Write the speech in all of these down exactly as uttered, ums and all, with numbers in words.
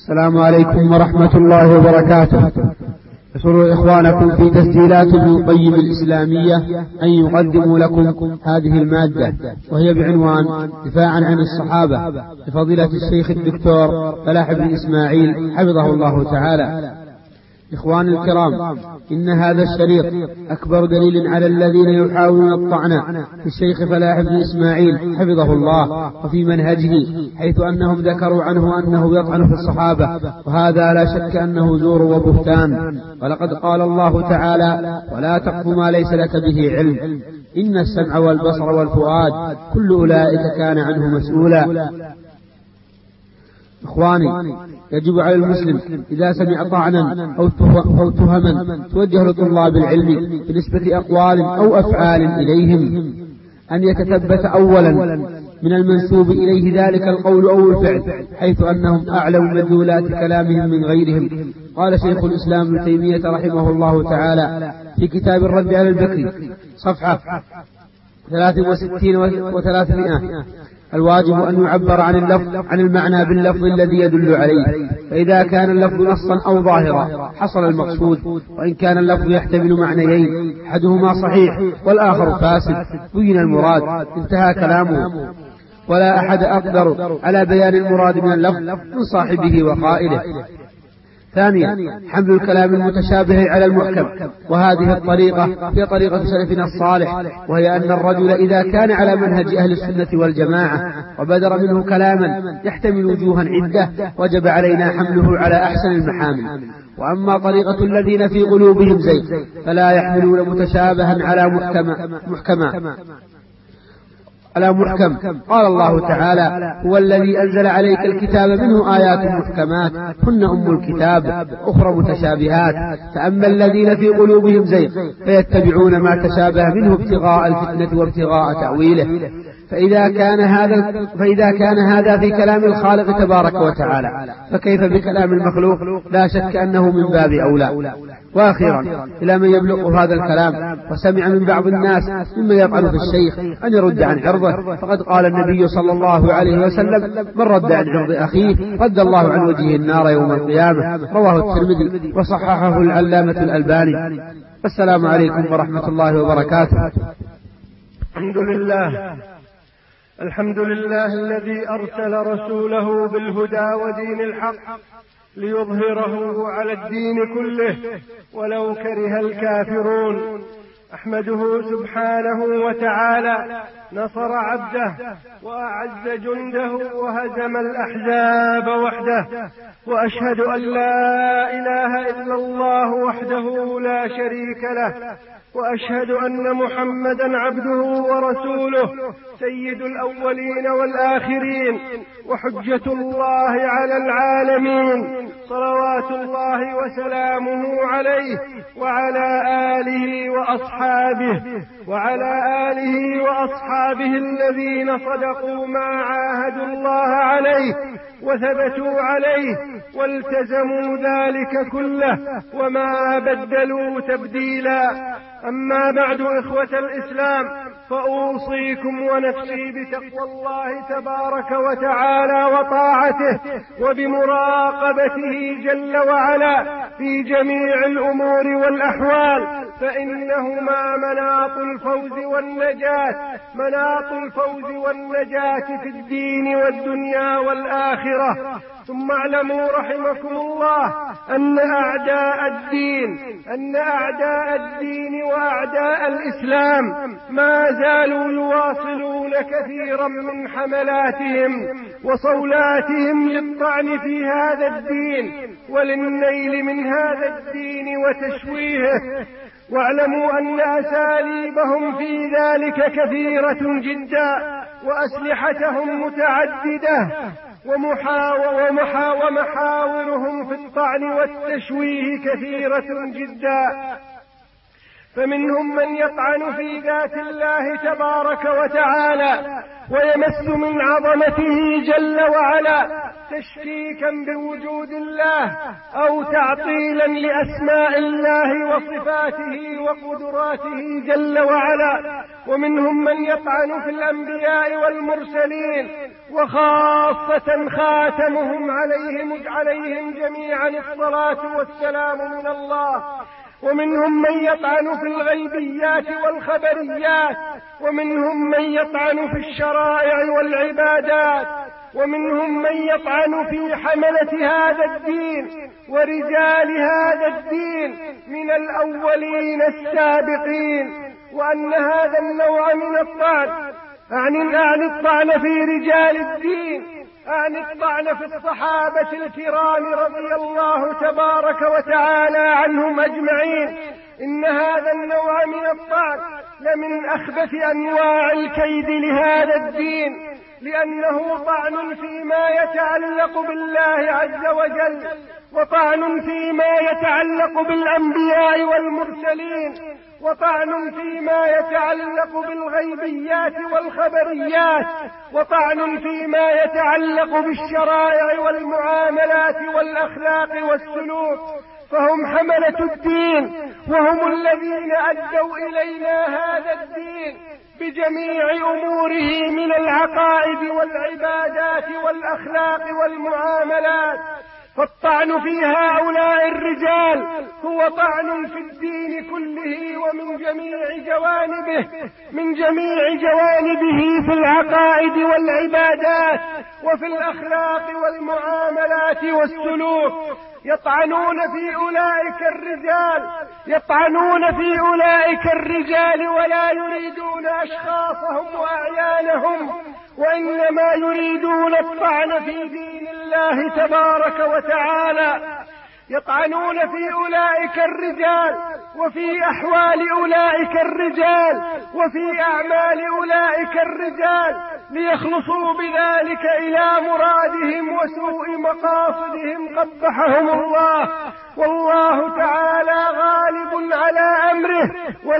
السلام عليكم ورحمة الله وبركاته. يسر إخوانكم في تسجيلات ابن القيم الإسلامية أن يقدموا لكم هذه المادة، وهي بعنوان دفاعا عن الصحابة لفضيلة الشيخ الدكتور فلاح بن إسماعيل حفظه الله تعالى. إخوان الكرام، إن هذا الشريط أكبر دليل على الذين يحاولون الطعن في الشيخ فلاح بن إسماعيل حفظه الله وفي منهجه، حيث أنهم ذكروا عنه أنه يطعن في الصحابة، وهذا لا شك أنه زور وبهتان. ولقد قال الله تعالى: ولا تقف ما ليس لك به علم، إن السمع والبصر والفؤاد كل أولئك كان عنه مسؤولا. إخواني، يجب على المسلم إذا سمع طعنا أو تهما توجه لطلاب العلم بنسبة أقوال أو أفعال إليهم أن يتثبت أولا من المنسوب إليه ذلك القول أو الفعل، حيث أنهم أعلم مدلولات كلامهم من غيرهم. قال شيخ الإسلام ابن تيمية رحمه الله تعالى في كتاب الرد على البكري صفحة ثلاثة وستين وثلاثمائة: الواجب أن يعبر عن اللفظ عن المعنى باللفظ الذي يدل عليه، فإذا كان اللفظ نصا أو ظاهرا حصل المقصود، وإن كان اللفظ يحتمل معنيين أحدهما صحيح والآخر فاسد بين المراد، انتهى كلامه. ولا أحد أقدر على بيان المراد من اللفظ من صاحبه وقائله. ثانيا، حمل الكلام المتشابه على المحكم، وهذه الطريقة هي طريقة سلفنا الصالح، وهي أن الرجل إذا كان على منهج أهل السنة والجماعة وبدر منه كلاما يحتمل وجوها عدة وجب علينا حمله على أحسن المحامل. وأما طريقة الذين في قلوبهم زيغ فلا يحملون متشابها على محكما على محكم. قال الله تعالى: هو الذي أنزل عليك الكتاب منه آيات محكمات هن أم الكتاب أخرى متشابهات، فأما الذين في قلوبهم زيغ فيتبعون ما تشابه منه ابتغاء الفتنة وابتغاء تأويله. فإذا كان هذا فإذا كان هذا في كلام الخالق تبارك وتعالى، فكيف بكلام المخلوق؟ لا شك أنه من باب أولى. وأخيرا، إلى من يبلغ هذا الكلام وسمع من بعض الناس مما يطعن في الشيخ أن يرد عن عرضه، فقد قال النبي صلى الله عليه وسلم: من رد عن عرض أخيه رد الله عن وجهه النار يوم القيامة. رواه الترمذي وصححه العلامة الألباني. السلام عليكم ورحمة الله وبركاته. الحمد لله الحمد لله الذي أرسل رسوله بالهدى ودين الحق ليظهره على الدين كله ولو كره الكافرون. أحمده سبحانه وتعالى نصر عبده وأعز جنده وهزم الأحزاب وحده، وأشهد أن لا إله إلا الله وحده لا شريك له، وأشهد أن محمدا عبده ورسوله سيد الأولين والآخرين وحجة الله على العالمين، صلوات الله وسلامه عليه وعلى آله وأصحابه وعلى آله وأصحابه الذين صدقوا ما عاهدوا الله عليه وثبتوا عليه والتزموا ذلك كله وما بدلوا تبديلا. أما بعد، إخوة الإسلام، فأوصيكم ونفسي بتقوى الله تبارك وتعالى وطاعته وبمراقبته جل وعلا في جميع الأمور والأحوال، فإنهما مناط الفوز والنجاة مناط الفوز والنجاة في الدين والدنيا والآخرة. ثم اعلموا رحمكم الله أن أعداء الدين أن أعداء الدين وأعداء الإسلام ما زالوا يواصلون كثيرا من حملاتهم وصولاتهم للطعن في هذا الدين وللنيل من هذا الدين وتشويهه. واعلموا أن أساليبهم في ذلك كثيرة جدا وأسلحتهم متعددة، ومحاورهم في الطعن والتشويه كثيرة جدا. فمنهم من يطعن في ذات الله تبارك وتعالى ويمس من عظمته جل وعلا تشكيكا بوجود الله أو تعطيلا لأسماء الله وصفاته وقدراته جل وعلا. ومنهم من يطعن في الأنبياء والمرسلين وخاصة خاتمهم عليهم, عليهم جميعا الصلاة والسلام من الله. ومنهم من يطعن في الغيبيات والخبريات، ومنهم من يطعن في الشرائع والعبادات، ومنهم من يطعن في حملة هذا الدين ورجال هذا الدين من الأولين السابقين. وأن هذا النوع من الطعن أعني أعني الطعن في رجال الدين، أعني الطعن في الصحابة الكرام رضي الله تبارك وتعالى عنهم أجمعين. إن هذا النوع من الطعن لمن أخبث أنواع الكيد لهذا الدين، لأنه طعن فيما يتعلق بالله عز وجل، وطعن فيما يتعلق بالأنبياء والمرسلين، وطعن فيما يتعلق بالغيبيات والخبريات، وطعن فيما يتعلق بالشرائع والمعاملات والأخلاق والسلوك. فهم حملة الدين، وهم الذين أدوا إلينا هذا الدين بجميع أموره من العقائد والعبادات والأخلاق والمعاملات. فالطعن في هؤلاء الرجال هو طعن في الدين كله ومن جميع جوانبه، من جميع جوانبه في العقائد والعبادات وفي الأخلاق والمعاملات والسلوك. يطعنون في أولئك الرجال يطعنون في أولئك الرجال ولا يريدون أشخاصهم وأعيانهم، وإنما يريدون الطعن في دين الله تبارك وتعالى. يطعنون في أولئك الرجال وفي أحوال أولئك الرجال وفي أعمال أولئك الرجال ليخلصوا بذلك إلى مرادهم وسوء مقاصدهم قبحهم الله. والله تعالى غالب على أمره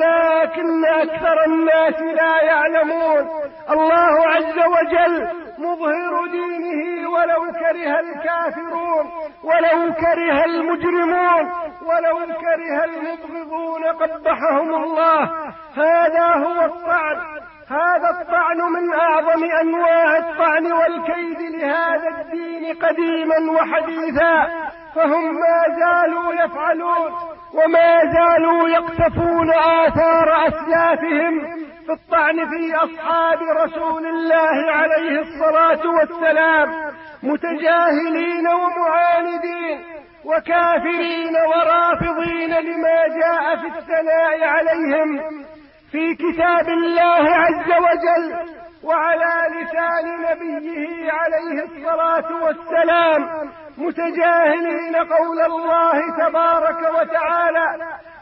ولكن أكثر الناس لا يعلمون. الله عز وجل مظهر دينه ولو كره الكافرون ولو كره المجرمون ولو كره المبغضون قبحهم الله. هذا هو الطعن، هذا الطعن من أعظم أنواع الطعن والكيد لهذا الدين قديما وحديثا. فهم ما زالوا يفعلون وما زالوا يقتفون آثار أسلافهم في الطعن في أصحاب رسول الله عليه الصلاة والسلام، متجاهلين ومعاندين وكافرين ورافضين لما جاء في الثناء عليهم في كتاب الله عز وجل وعلى لسان نبيه عليه الصلاة والسلام، متجاهلين قول الله تبارك وتعالى،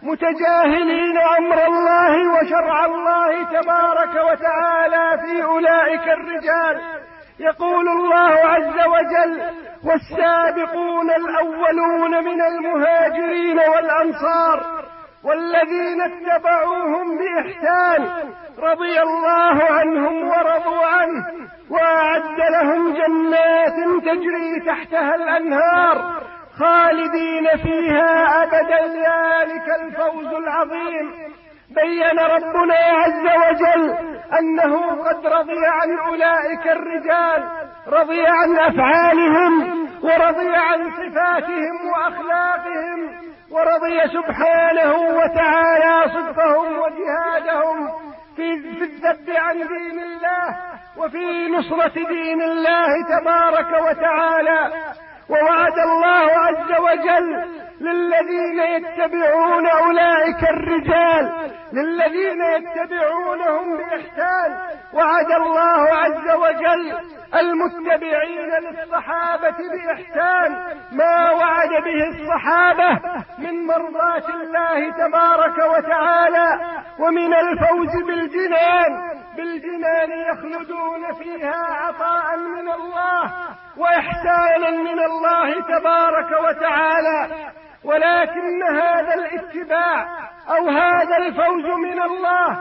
متجاهلين أمر الله وشرع الله تبارك وتعالى في أولئك الرجال. يقول الله عز وجل: والسابقون الأولون من المهاجرين والأنصار والذين اتبعوهم بإحسان رضي الله عنهم ورضوا عنه وأعد لهم جنات تجري تحتها الأنهار خالدين فيها أبدا ذلك الفوز العظيم. بين ربنا عز وجل أنه قد رضي عن أولئك الرجال، رضي عن أفعالهم ورضي عن صفاتهم وأخلاقهم، ورضي سبحانه وتعالى صدقهم وجهادهم في الذب عن دين الله وفي نصرة دين الله تبارك وتعالى. ووعد الله عز وجل للذين يتبعون أولئك الرجال، للذين يتبعونهم بإحسان، وعد الله عز وجل المتبعين للصحابة بإحسان ما وعد به الصحابة من مرضاة الله تبارك وتعالى ومن الفوز بالجنان بالجنان يخلدون فيها عطاء من الله وإحسانا من الله تبارك وتعالى. ولكن هذا الاتباع أو هذا الفوز من الله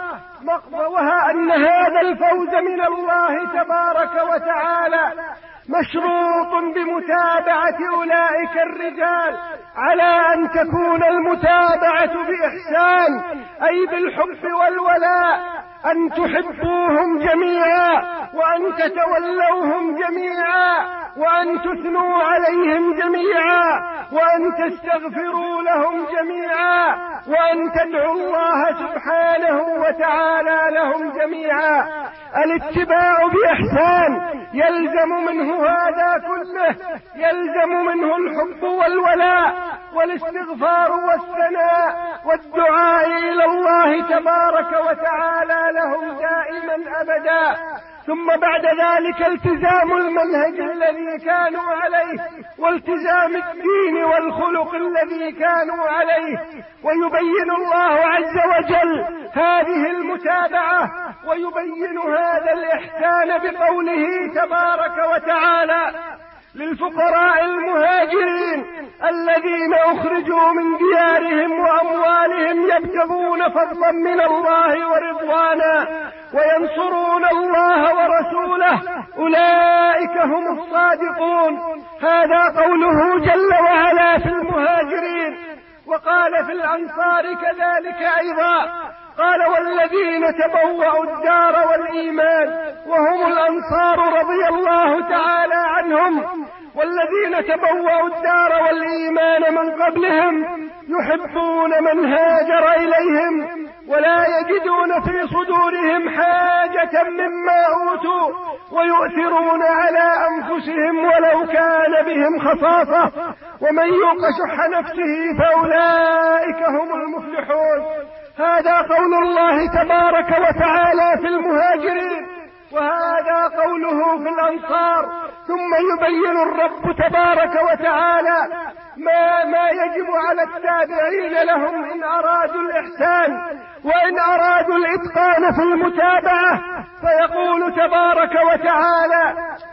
وها أن هذا الفوز من الله تبارك وتعالى مشروط بمتابعة أولئك الرجال، على أن تكون المتابعة بإحسان أي بالحب والولاء، أن تحبوهم جميعا وأن تتولوهم جميعا وأن تثنوا عليهم جميعا وأن تستغفروا لهم جميعا وأن تدعوا الله سبحانه وتعالى لهم جميعا. الاتباع بإحسان يلزم منه هذا كله، يلزم منه الحب والولاء والاستغفار والثناء والدعاء إلى الله تبارك وتعالى لهم دائما أبدا. ثم بعد ذلك التزام المنهج الذي كانوا عليه والتزام الدين والخلق الذي كانوا عليه، ويبين الله عز وجل هذه المتابعة ويبين هذا الإحسان بقوله تبارك وتعالى: للفقراء المهاجرين الذين أخرجوا من ديارهم وأموالهم يبتغون فضلا من الله ورضوانا وينصرون الله ورسوله أولئك هم الصادقون. هذا قوله جل وعلا في المهاجرين. وقال في الأنصار كذلك أيضا، قال: والذين تبوأوا الدار والإيمان وهم الأنصار رضي الله تعالى عنهم، والذين تبوأوا الدار والإيمان من قبلهم يحبون من هاجر إليهم ولا يجدون في صدورهم حاجة مما أوتوا ويؤثرون على أنفسهم ولو كان بهم خصاصة ومن يوق شح نفسه فأولئك هم المفلحون. هذا قول الله تبارك وتعالى في المهاجرين، وهذا قوله في الأنصار. ثم يبين الرب تبارك وتعالى ما, ما يجب على التابعين لهم إن أرادوا الإحسان وإن أرادوا الإتقان في المتابعة، فيقول تبارك وتعالى: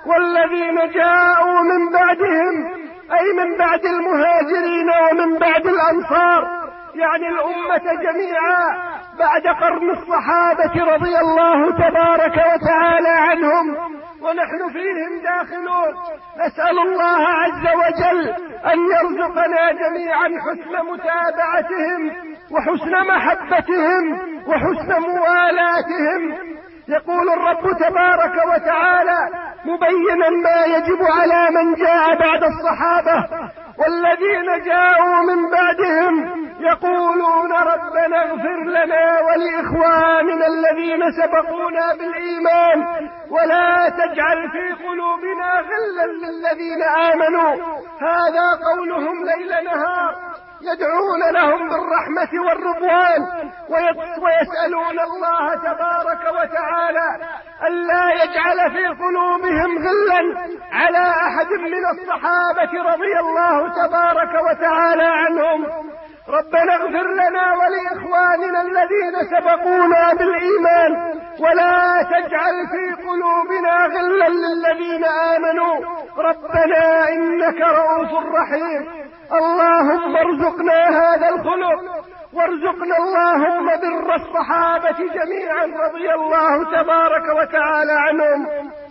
والذين جاءوا من بعدهم، أي من بعد المهاجرين ومن بعد الأنصار، يعني الأمة جميعا بعد قرن الصحابة رضي الله تبارك وتعالى عنهم ونحن فيهم داخلون. نسأل الله عز وجل أن يرزقنا جميعا حسن متابعتهم وحسن محبتهم وحسن موالاتهم. يقول الرب تبارك وتعالى مبينا ما يجب على من جاء بعد الصحابة: والذين جاءوا من بعدهم يقولون ربنا اغفر لنا ولإخواننا الذين سبقونا بالإيمان ولا تجعل في قلوبنا غلا للذين آمنوا. هذا قولهم ليل نهار، يدعون لهم بالرحمة والرضوان ويسألون الله تبارك وتعالى ألا يجعل في قلوبهم غلا على أحد من الصحابة رضي الله تبارك وتعالى عنهم. ربنا اغفر لنا ولإخواننا الذين سبقونا بالإيمان ولا تجعل في قلوبنا غلا للذين آمنوا ربنا إنك رؤوف رحيم. اللهم ارزقنا هذا الخلق، وارزقنا اللهم بر الصحابة جميعا رضي الله تبارك وتعالى عنهم.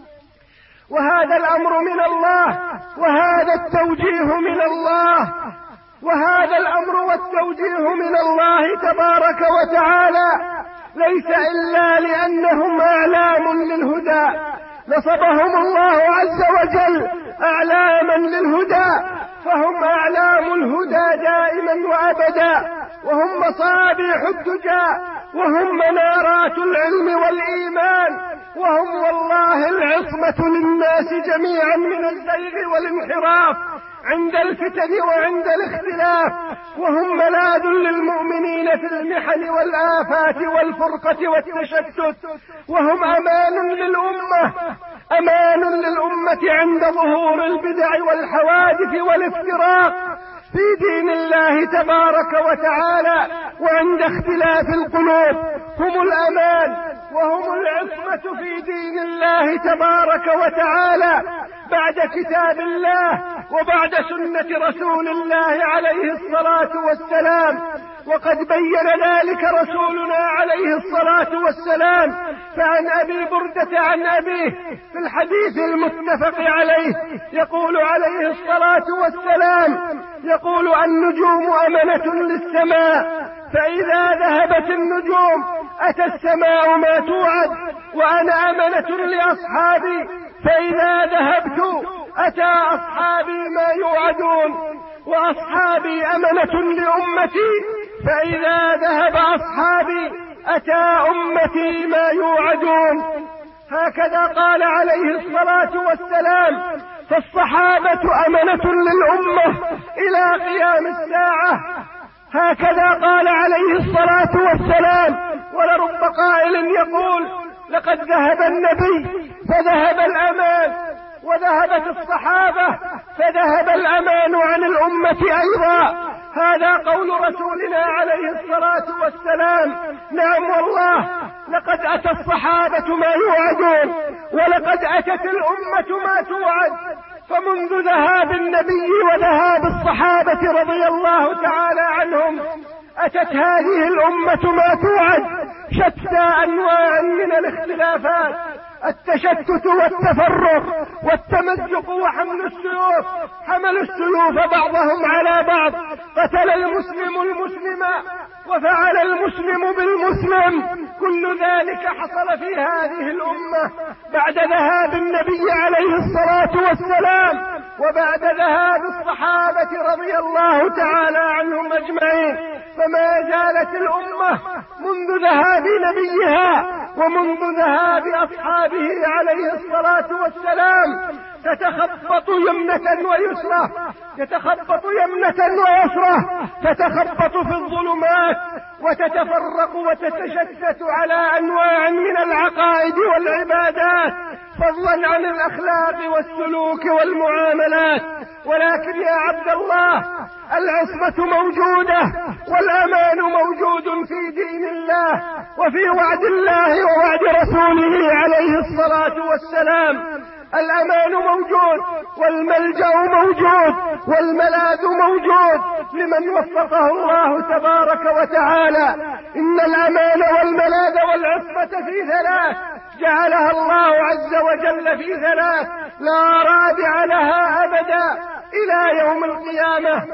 وهذا الأمر من الله، وهذا التوجيه من الله، وهذا الأمر والتوجيه من الله تبارك وتعالى ليس إلا لأنهم أعلام للهدى، نصبهم الله عز وجل أعلاما للهدى، فهم أعلام الهدى دائما وأبدا، وهم مصابيح الدجى، وهم منارات العلم والإيمان، وهم والله العصمة للناس جميعا من الزيغ والانحراف عند الفتن وعند الاختلاف، وهم ملاذ للمؤمنين في المحن والآفات والفرقة والتشتت، وهم أمان للأمة، أمان للأمة عند ظهور البدع والحوادث والافتراق في دين الله تبارك وتعالى وعند اختلاف القلوب. هم الأمان وهم العصمة في دين الله تبارك وتعالى، بعد كتاب الله وبعد سنة رسول الله عليه الصلاة والسلام. وقد بين ذلك رسولنا عليه الصلاة والسلام، فعن أبي بردة عن أبيه في الحديث المتفق عليه يقول عليه الصلاة والسلام: يقول النجوم أمنة للسماء، فإذا ذهبت النجوم أتى السماء ما توعد، وأنا أمنة لأصحابي، فإذا ذهبت أتى أصحابي ما يوعدون، وأصحابي أمنة لأمتي، فإذا ذهب أصحابي أتى أمتي ما يوعدون. هكذا قال عليه الصلاة والسلام: فالصحابة أمنة للأمة إلى قيام الساعة. هكذا قال عليه الصلاة والسلام. ولرب قائل يقول: لقد ذهب النبي فذهب الأمان، وذهبت الصحابة فذهب الأمان عن الأمة أيضا. هذا قول رسولنا عليه الصلاة والسلام. نعم والله، لقد أتى الصحابة ما يوعدون، ولقد أتت الأمة ما توعد. فمنذ ذهاب النبي وذهاب الصحابة رضي الله تعالى عنهم أتت هذه الأمة ما توعد، شتى أنواع من الاختلافات، التشتت والتفرق والتمزق وحمل السيوف، حملوا السيوف بعضهم على بعض، قتل المسلم المسلم وفعل المسلم بالمسلم. كل ذلك حصل في هذه الأمة بعد ذهاب النبي عليه الصلاة والسلام وبعد ذهاب الصحابة رضي الله تعالى عنهم أجمعين. فما زالت الأمة منذ ذهاب نبيها ومنذ ذهاب أصحابه عليه الصلاة والسلام تتخبط يمنة ويسرة، تتخبط يمنة ويسرة، تتخبط في الظلمات وتتفرق وتتشتت على أنواع من العقائد والعبادات، فضلا عن الأخلاق والسلوك والمعاملات. ولكن يا عبد الله، العصمة موجودة والأمان موجود في دين الله وفي وعد الله ووعد رسوله عليه الصلاة والسلام. الأمان موجود والملجأ موجود والملاذ موجود لمن وفقه الله تبارك وتعالى. إن الأمان والملاذ والعصمة في ثلاث جعلها الله عز وجل في ثلاث لا رادع لها أبدا إلى يوم القيامة: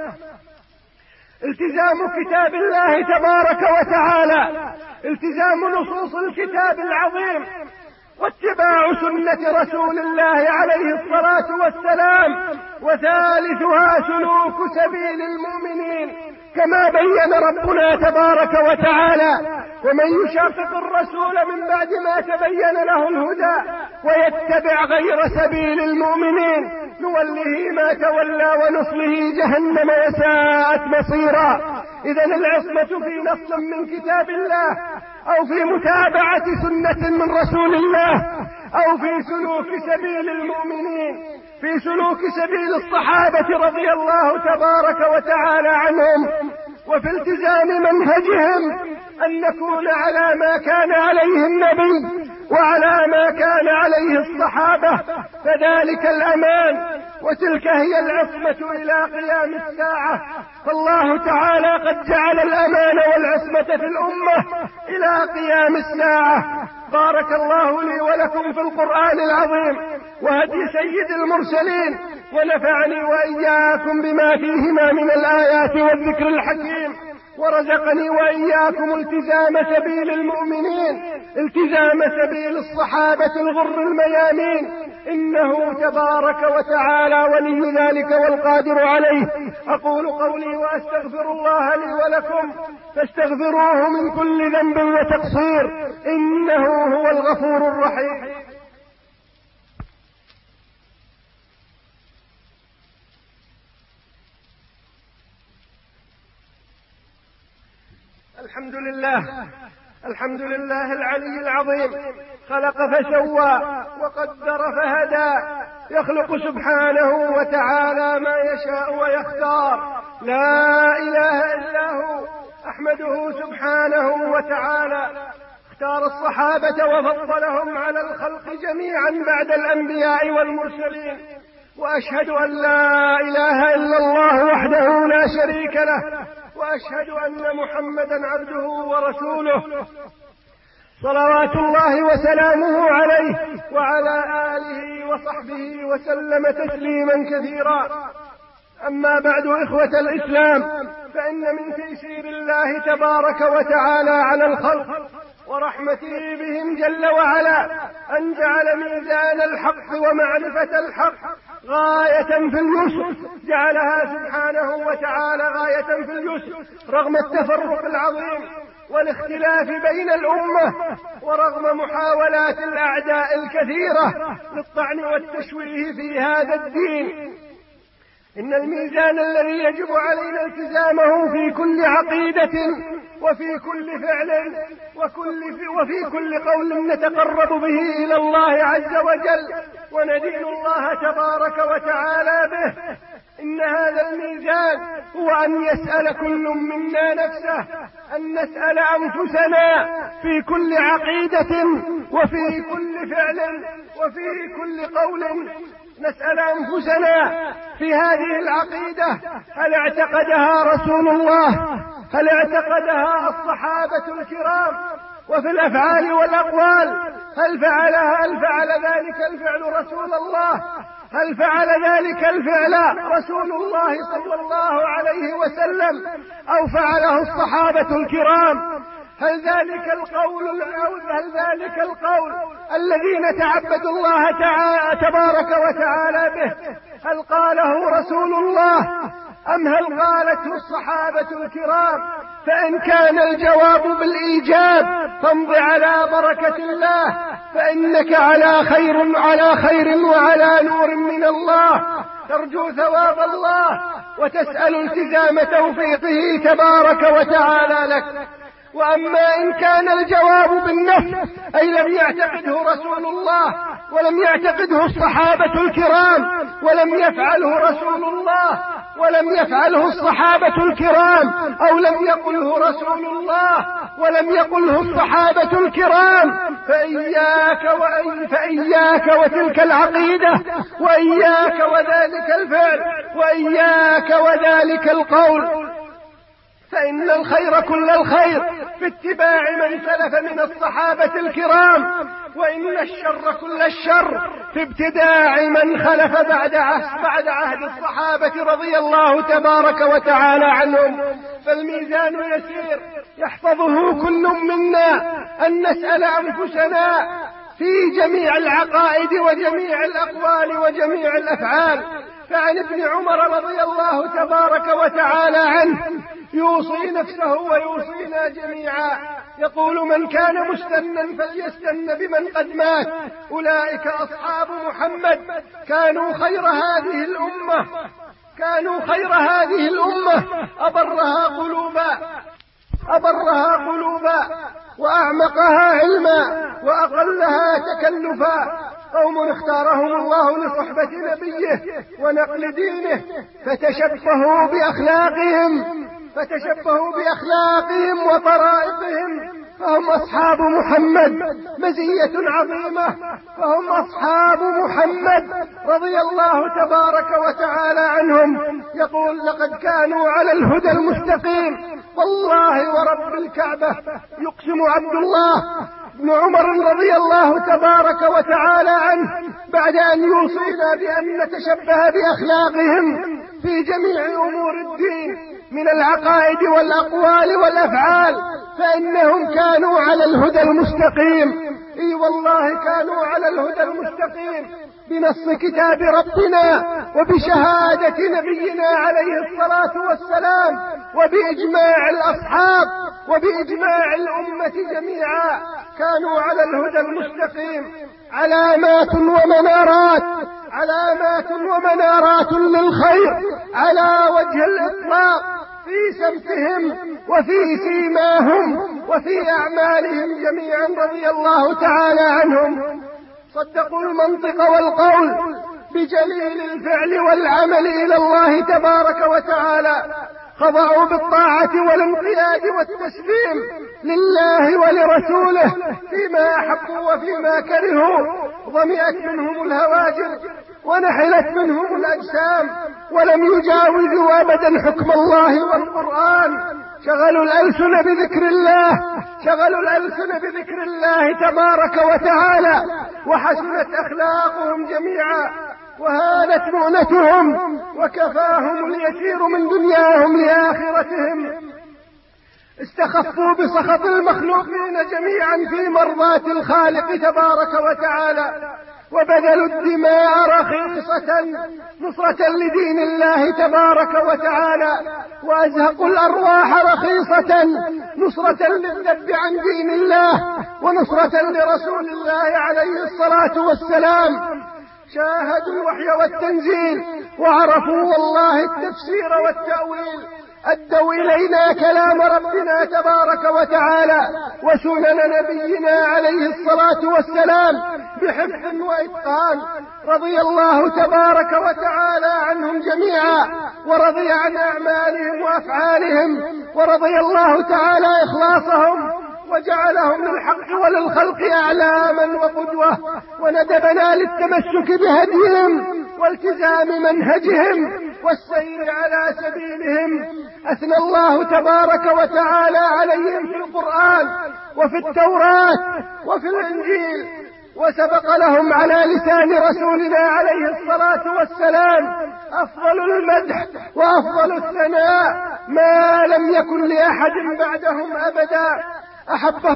التزام كتاب الله تبارك وتعالى، التزام نصوص الكتاب العظيم، واتباع سنة رسول الله عليه الصلاة والسلام، وثالثها سلوك سبيل المؤمنين كما بين ربنا تبارك وتعالى: ومن يشاقق الرسول من بعد ما تبين له الهدى ويتبع غير سبيل المؤمنين نوله ما تولى ونصله جهنم وساءت مصيرا. إذن العصمة في نص من كتاب الله أو في متابعة سنة من رسول الله أو في سلوك سبيل المؤمنين، في سلوك سبيل الصحابة رضي الله تبارك وتعالى عنهم، وفي التزام منهجهم، أن نكون على ما كان عليه النبي وعلى ما كان عليه الصحابة، فذلك الأمان وتلك هي العصمة إلى قيام الساعة. فالله تعالى قد جعل الأمان والعصمة في الأمة إلى قيام الساعة. بارك الله لي ولكم في القرآن العظيم وهدي سيد المرسلين، ونفعني وإياكم بما فيهما من الآيات والذكر الحكيم، ورزقني وإياكم التزام سبيل المؤمنين، التزام سبيل الصحابة الغر الميامين، إنه تبارك وتعالى ولي ذلك والقادر عليه. أقول قولي وأستغفر الله لي ولكم، فاستغفروه من كل ذنب وتقصير، إنه هو الغفور الرحيم. الحمد لله، الحمد لله العلي العظيم، خلق فسوى وقدر فهدى، يخلق سبحانه وتعالى ما يشاء ويختار، لا إله إلا هو، أحمده سبحانه وتعالى. اختار الصحابة وفضلهم على الخلق جميعا بعد الأنبياء والمرسلين، وأشهد أن لا إله إلا الله وحده لا شريك له، وأشهد أن محمدا عبده ورسوله صلوات الله وسلامه عليه وعلى آله وصحبه وسلم تسليما كثيرا. أما بعد، إخوة الإسلام، فإن من تيسير الله تبارك وتعالى على الخلق ورحمته بهم جل وعلا أن جعل ميزان الحق ومعرفة الحق غاية في اليسر، جعلها سبحانه وتعالى غاية في اليسر رغم التفرق العظيم والاختلاف بين الأمة، ورغم محاولات الأعداء الكثيرة للطعن والتشويه في هذا الدين. إن الميزان الذي يجب علينا التزامه في كل عقيدة وفي كل فعل وكل في وفي كل قول نتقرب به إلى الله عز وجل وندين الله تبارك وتعالى به، إن هذا الميزان هو أن يسأل كل منا نفسه، أن نسأل أنفسنا في كل عقيدة وفي كل فعل وفي كل قول، نسأل أنفسنا في هذه العقيدة: هل اعتقدها رسول الله؟ هل اعتقدها الصحابة الكرام؟ وفي الأفعال والأقوال هل فعلها هل فعل ذلك الفعل رسول الله؟ هل فعل ذلك الفعل رسول الله صلى الله عليه وسلم أو فعله الصحابة الكرام؟ هل ذلك القول هل ذلك القول الذي نتعبد الله تعالى تبارك وتعالى به هل قاله رسول الله أم هل قالته الصحابة الكرام؟ فإن كان الجواب بالإيجاب فامض على بركة الله، فإنك على خير على خير وعلى نور من الله، ترجو ثواب الله وتسأل التزام توفيقه تبارك وتعالى لك. وأما إن كان الجواب بالنفي، أي لم يعتقده رسول الله ولم يعتقده الصحابة الكرام ولم يفعله رسول الله ولم يفعله الصحابة الكرام، أو لم يقله رسول الله ولم يقله الصحابة الكرام، فإياك وأي فإياك وتلك العقيدة، وإياك وذلك الفعل، وإياك وذلك القول، فإن الخير كل الخير في اتباع من سلف من الصحابة الكرام، وإن الشر كل الشر في ابتداع من خلف بعد عهد, بعد عهد الصحابة رضي الله تبارك وتعالى عنهم. فالميزان يسير يحفظه كل منا أن نسأل أنفسنا في جميع العقائد وجميع الأقوال وجميع الأفعال. فعن ابن عمر رضي الله تبارك وتعالى عنه يوصي نفسه ويوصينا جميعا، يقول: من كان مستنا فليستن بمن قد مات، أولئك أصحاب محمد، كانوا خير هذه الأمة كانوا خير هذه الأمة أبرها قلوبا أبرها قلوبا وأعمقها علما وأقلها تكلفا، قوم اختارهم الله لصحبة نبيه ونقل دينه فتشبهوا بأخلاقهم فتشبهوا بأخلاقهم وطرائقهم، فهم أصحاب محمد، مزية عظيمة، فهم أصحاب محمد رضي الله تبارك وتعالى عنهم. يقول: لقد كانوا على الهدى المستقيم، والله ورب الكعبة، يقسم عبد الله بن عمر رضي الله تبارك وتعالى عنه بعد أن يوصينا بأن نتشبه بأخلاقهم في جميع أمور الدين من العقائد والأقوال والأفعال، فإنهم كانوا على الهدى المستقيم. إي والله كانوا على الهدى المستقيم بنص كتاب ربنا وبشهادة نبينا عليه الصلاة والسلام وبإجماع الأصحاب وبإجماع الأمة جميعا، كانوا على الهدى المستقيم. علامات ومنارات علامات ومنارات للخير على وجه الإطلاق في سمتهم وفي سيماهم وفي أعمالهم جميعا رضي الله تعالى عنهم. صدقوا المنطق والقول بجليل الفعل والعمل إلى الله تبارك وتعالى، خضعوا بالطاعة والانقياد والتسليم لله ولرسوله فيما أحبوا وفيما كرهوا، ضمئت منهم الهواجر ونحلت منهم الأجسام، ولم يجاوزوا أبدا حكم الله والقرآن. شغلوا الألسن بذكر الله، شغلوا الألسن بذكر الله تبارك وتعالى، وحسنت أخلاقهم جميعا، وهانت مؤنتهم، وكفاهم اليسير من دنياهم لآخرتهم. استخفوا بسخط المخلوقين جميعا في مرضاة الخالق تبارك وتعالى، وبذلوا الدماء رخيصة نصرة لدين الله تبارك وتعالى، وأزهقوا الأرواح رخيصة نصرة للذب عن دين الله ونصرة لرسول الله عليه الصلاة والسلام. شاهدوا الوحي والتنزيل وعرفوا والله التفسير والتأويل، أدوا إلينا كلام ربنا تبارك وتعالى وسنن نبينا عليه الصلاة والسلام بحفظ وإتقان. رضي الله تبارك وتعالى عنهم جميعا، ورضي عن أعمالهم وأفعالهم، ورضي الله تعالى إخلاصهم، وجعلهم للحق وللخلق أعلاما وقدوة، وندبنا للتمسك بهديهم والتزام منهجهم والسير على سبيلهم. أثنى الله تبارك وتعالى عليهم في القرآن وفي التوراة وفي الإنجيل، وسبق لهم على لسان رسولنا عليه الصلاة والسلام أفضل المدح وأفضل الثناء ما لم يكن لأحد بعدهم أبدا. أحبهم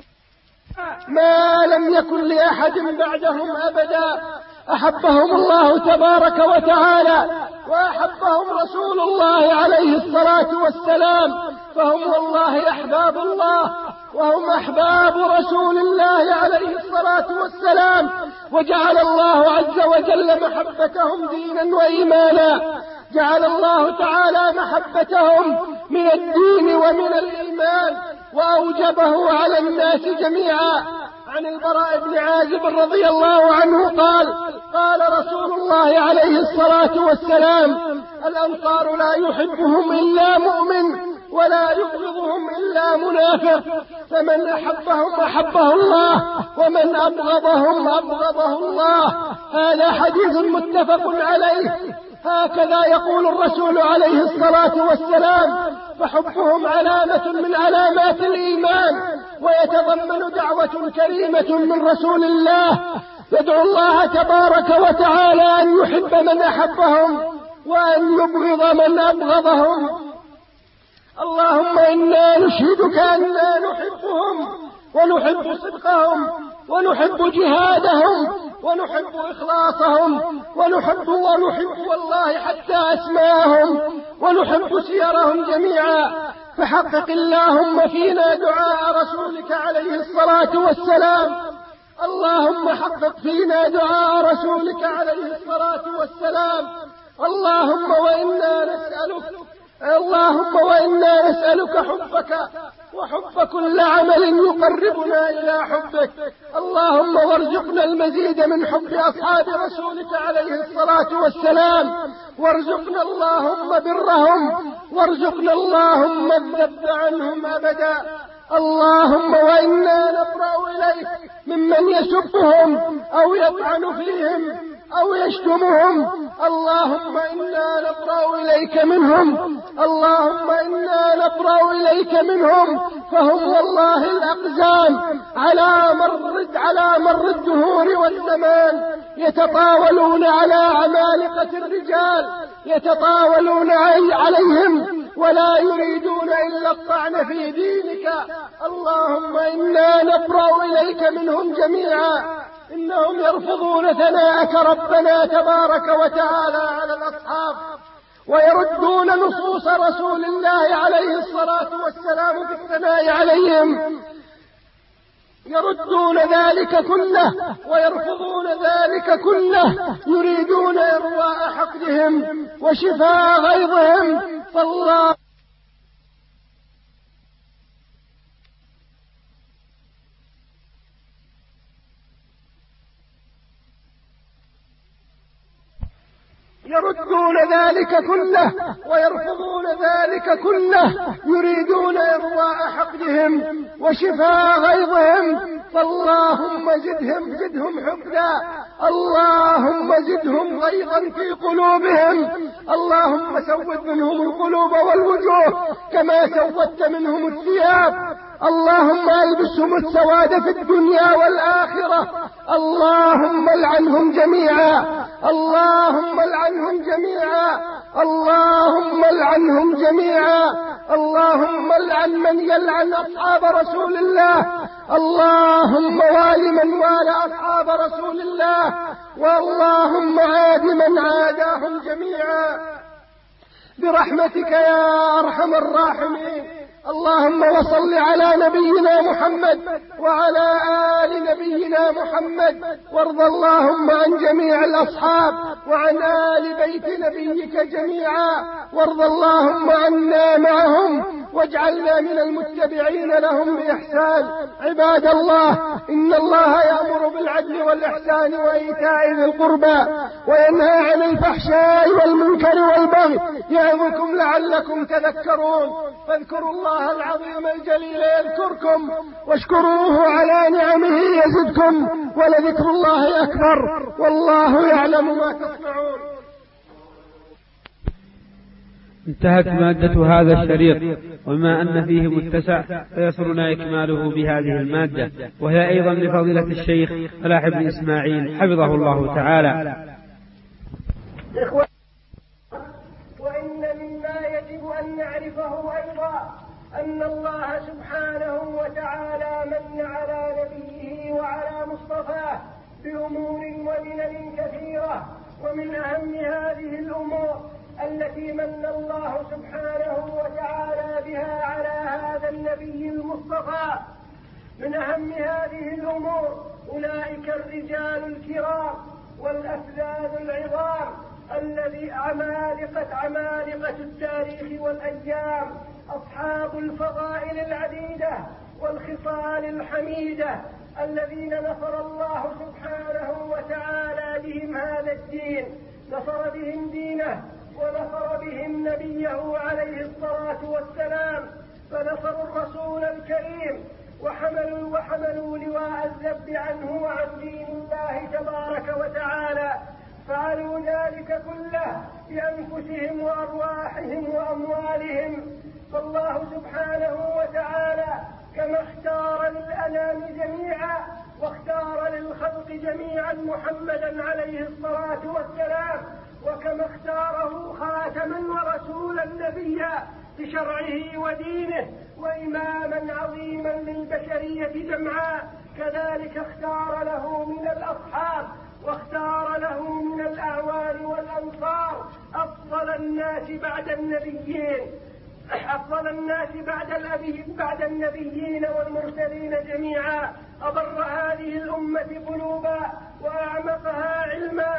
ما لم يكن لأحد بعدهم أبدا، أحبهم الله تبارك وتعالى، وأحبهم رسول الله عليه الصلاة والسلام، فهم والله أحباب الله، وهم أحباب رسول الله عليه الصلاة والسلام. وجعل الله عز وجل محبتهم دينا وإيمانا، جعل الله تعالى محبتهم من الدين ومن الإيمان، وأوجبه على الناس جميعا. عن البراء بن عازب رضي الله عنه قال: قال رسول الله عليه الصلاة والسلام: الأنصار لا يحبهم إلا مؤمن ولا يبغضهم إلا منافق، فمن أحبهم أحبه الله، ومن أبغضهم أبغضه الله. هذا حديث متفق عليه. هكذا يقول الرسول عليه الصلاة والسلام: فحبهم علامة من علامات الإيمان، ويتضمن دعوة كريمة من رسول الله، يدعو الله تبارك وتعالى أن يحب من أحبهم وأن يبغض من أبغضهم. اللهم إنا نشهدك أننا نحبهم ونحب صدقهم ونحب جهادهم ونحب إخلاصهم ونحب ونحب والله حتى أسماءهم ونحب سيرهم جميعا. فحقق اللهم فينا دعاء رسولك عليه الصلاة والسلام. اللهم حقق فينا دعاء رسولك عليه الصلاة والسلام. اللهم وإنا نسألك اللهم وإنا نسألك حبك وحب كل عمل يقربنا إلى حبك. اللهم وارزقنا المزيد من حب أصحاب رسولك عليه الصلاة والسلام، وارزقنا اللهم برهم، وارزقنا اللهم الذب عنهم أبدا. اللهم وإنا نبرأ إليك ممن يسبهم أو يطعن فيهم أو يشتمهم. اللهم إنا نبرأ إليك منهم، اللهم إنا نبرأ إليك منهم، فهم والله الأقزام على مر على مر الدهور والزمان، يتطاولون على عمالقة الرجال، يتطاولون عليهم ولا يريدون إلا الطعن في دينك. اللهم إنا نبرأ إليك منهم جميعا، إنهم يرفضون ثناءك ربنا تبارك وتعالى على الأصحاب، ويردون نصوص رسول الله عليه الصلاة والسلام في الثناء عليهم، يردون ذلك كله ويرفضون ذلك كله، يريدون إرواء حقدهم وشفاء غيظهم. فالله يردون ذلك كله ويرفضون ذلك كله، يريدون إرواء حقدهم وشفاء غيظهم، فاللهم زدهم زدهم حقدا، اللهم زدهم غيظا في قلوبهم، اللهم سود منهم القلوب والوجوه كما سودت منهم الثياب، اللهم البسهم السواد في الدنيا والآخرة، اللهم العنهم جميعا، اللهم العنهم جميعا، اللهم العنهم جميعا، اللهم العن من يلعن أصحاب رسول الله، اللهم وال من والى أصحاب رسول الله، واللهم عاد من عاداهم جميعا برحمتك يا أرحم الراحمين. اللهم وصل على نبينا محمد وعلى آل نبينا محمد، وارض اللهم عن جميع الأصحاب وعن آل بيت نبيك جميعا، وارض اللهم عنا معهم واجعلنا من المتبعين لهم بإحسان. عباد الله، إن الله يأمر بالعدل والإحسان وإيتاء ذي القربى وينهى عن الفحشاء والمنكر والبغي، يعظكم لعلكم تذكرون. فاذكروا الله العظيم الجليل يذكركم، واشكروه على نعمه يزدكم، ولذكر الله أكبر، والله يعلم ما تصنعون. انتهت مادة هذا الشريط، وما أن فيه متسع فيسرنا إكماله بهذه المادة، وهي أيضا لفضيلة الشيخ فلاح بن إسماعيل حفظه الله تعالى. وإن مما يجب أن نعرفه أيضا أن الله سبحانه وتعالى من على نبيه وعلى مصطفاه بأمور ومنن كثيرة، ومن أهم هذه الأمور التي من الله سبحانه وتعالى بها على هذا النبي المصطفى، من أهم هذه الأمور أولئك الرجال الكرام والأفذاذ العظام الذي عمالقة عمالقة التاريخ والأيام، أصحاب الفضائل العديدة والخصال الحميدة، الذين نصر الله سبحانه وتعالى بهم هذا الدين، نصر بهم دينه ونصر بهم نبيه عليه الصلاة والسلام، فنصروا الرسول الكريم وحملوا, وحملوا لواء الذب عنه وعن دين الله تبارك وتعالى، فعلوا ذلك كله بأنفسهم وأرواحهم وأموالهم. فالله سبحانه وتعالى كما اختار للأنام جميعا واختار للخلق جميعا محمدا عليه الصلاة والسلام، وكما اختاره خاتما ورسولا نبيا بشرعه ودينه وإماما عظيما للبشرية جمعاء، كذلك اختار له من الأصحاب واختار له من الأعوان والأنصار أفضل الناس بعد النبيين أفضل الناس بعد الأبي بعد النبيين والمرسلين جميعا، أبر هذه الأمة قلوبا وأعمقها علما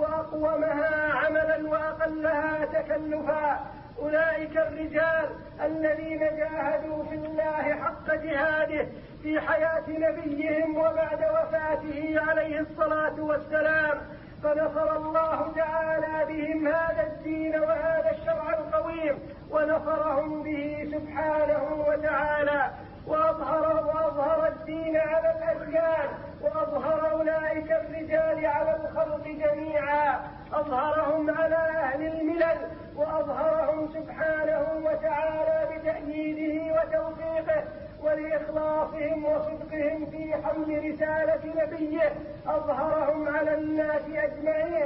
وأقومها عملا وأقلها تكلفا. أولئك الرجال الذين جاهدوا في الله حق جهاده في حياة نبيهم وبعد وفاته عليه الصلاة والسلام، فنصر الله تعالى بهم هذا الدين وهذا الشرع القويم، ونصرهم به سبحانه وتعالى، وأظهر, وأظهر الدين على الأديان، وأظهر أولئك الرجال على الخلق جميعا، أظهرهم على أهل الملل، وأظهرهم سبحانه وتعالى بتأييده وتوفيقه ولإخلاصهم وصدقهم في حمل رسالة نبيه، أظهرهم على الناس أجمعين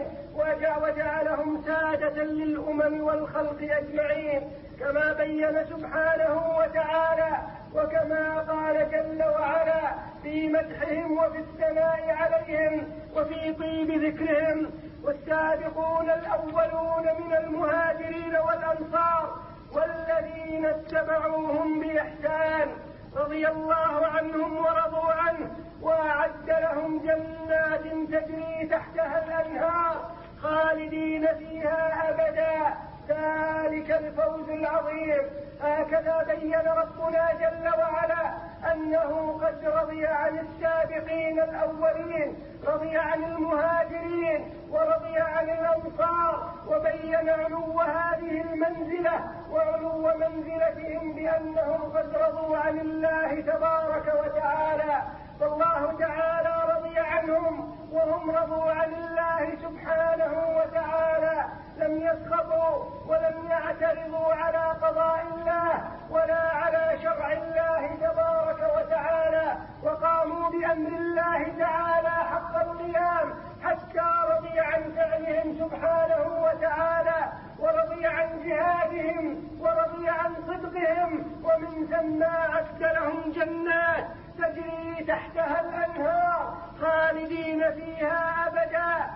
وجعلهم سادة للأمم والخلق أجمعين، كما بين سبحانه وتعالى وكما قال جل وعلا في مدحهم وفي الثناء عليهم وفي طيب ذكرهم: والسابقون الأولون من المهاجرين والأنصار والذين اتبعوهم بإحسان رضي الله عنهم ورضوا عنه، وأعد لهم جنات تجري تحتها الأنهار خالدين فيها أبدا، ذلك الفوز العظيم. هكذا بين ربنا جل وعلا أنه قد رضي عن السابقين الأولين، رضي عن المهاجرين ورضي عن الأنصار، وبين علو هذه المنزلة وعلو منزلتهم بأنهم قد رضوا عن الله تبارك وتعالى. فالله تعالى رضي عنهم وهم رضوا عن الله سبحانه وتعالى، لم يسخطوا ولم يعترضوا على قضاء الله ولا على شرع الله تبارك وتعالى، وقاموا بأمر الله تعالى حق القيام حتى رضي عن فعلهم سبحانه وتعالى، ورضي عن جهادهم ورضي عن صدقهم، ومن ثم أعد لهم جنات تجري تحتها الأنهار خالدين فيها أبدا،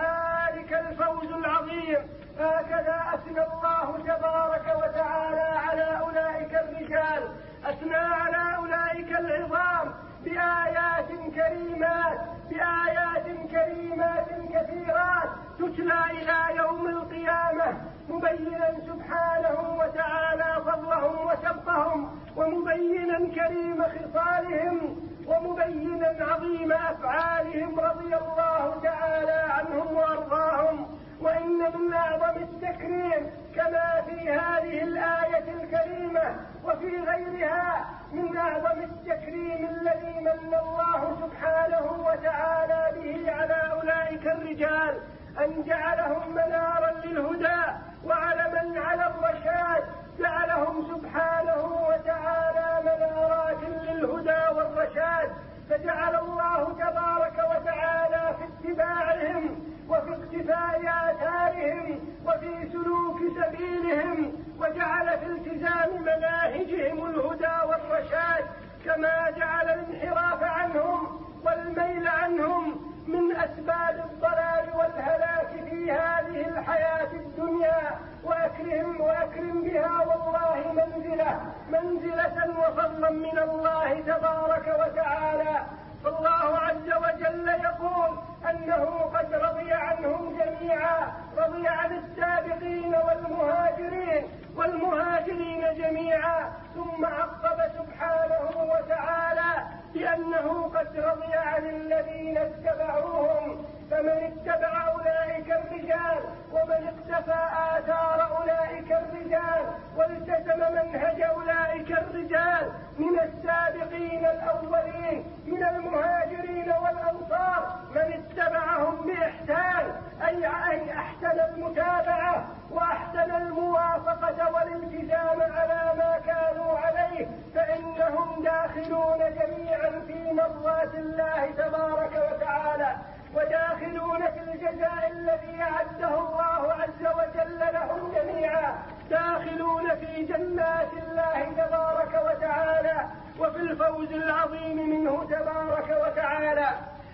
ذلك الفوز العظيم. هكذا أثنى الله تبارك وتعالى على أولئك الرجال، أثنى على أولئك العظام بآيات كريمات بآيات كريمات كثيرات تتلى إلى يوم القيامة، مبينا سبحانه وتعالى فضلهم وسبقهم، ومبينا كريم خصالهم، ومبينا عظيم أفعالهم رضي الله تعالى عنهم وأرضاهم. وإن من أعظم التكريم كما في هذه الآية الكريمة وفي غيرها من أعظم التكريم الذي من الله سبحانه وتعالى به على أولئك الرجال أن جعلهم منارا للهدى وعلما على الرشاد، جعلهم سبحانه وتعالى منارات للهدى والرشاد، فجعل الله تبارك وتعالى في اتباعهم وفي اقتفاء آثارهم وفي سلوك سبيلهم، وجعل في التزام مناهجهم الهدى والرشاد، كما جعل الانحراف عنهم والميل عنهم من أسباب الضلال والهلاك في هذه الحياة الدنيا، وأكرم وأكرم بها والله منزلة منزلة وفضلا من الله تبارك وتعالى. فالله عز وجل يقول أنه قد رضي عنهم جميعا، رضي عن السابقين والمهاجرين والمهاجرين جميعا، ثم عقب سبحانه وتعالى بأنه قد رضي عن الذين اتبعوهم، فمن اتبع أولئك الرجال ومن اقتفى آثار أولئك الرجال والتزم منهج أولئك الرجال من السابقين الأولين من المهاجرين والأنصار، من اتبعهم بإحسان أي أحسن المتابعة وأحسن الموافقة والالتزام على ما كانوا عليه، فإنهم داخلون جميعا في مرضات الله تبارك وتعالى، وداخلون في الجزاء الذي أعده الله عز وجل لهم جميعا، داخلون في جنات الله تبارك وتعالى وفي الفوز العظيم منه تبارك وتعالى،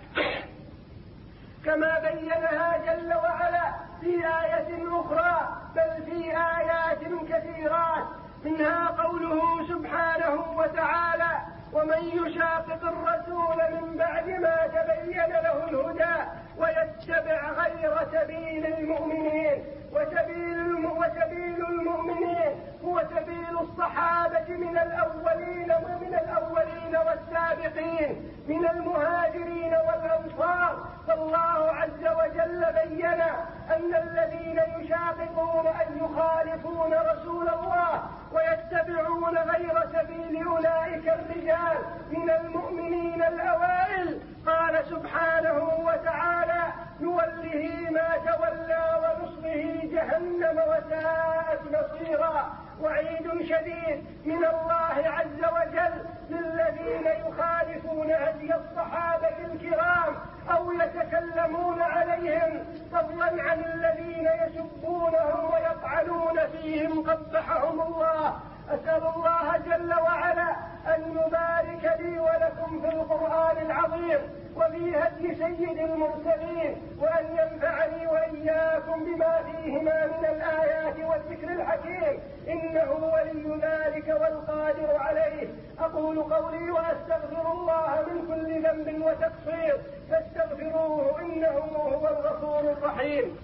كما بينها جل وعلا في آية أخرى، بل في آيات كثيرات، منها قوله سبحانه وتعالى: ومن يشاقق الرسول من بعد ما تبين له الهدى ويتبع غير سبيل المؤمنين، وسبيل, وسبيل المؤمنين هو سبيل الصحابة من الأولين ومن الأولين والسابقين من المهاجرين والأنصار. فالله عز وجل بين أن الذين يشاققون أن يخالفون رسول الله ويتبعون غير سبيل أولئك الرجال من المؤمنين الأوائل، قال سبحانه وتعالى: نوله ما تولى ونصله جهنم وساءت مصيرا. وعيد شديد من الله عز وجل للذين يخالفون هدي الصحابة الكرام أو يتكلمون عليهم، فضلا عن الذين يسبونهم ويطعنون فيهم قبحهم الله. أسأل الله جل وعلا أن يبارك لي ولكم في القرآن العظيم وفي هدي سيد المرسلين، وأن ينفعني وإياكم بما فيهما من الآيات والذكر الحكيم، إنه ولي ذلك والقادر عليه. أقول قولي وأستغفر الله من كل ذنب وتقصير، فاستغفروه إنه هو الغفور الرحيم.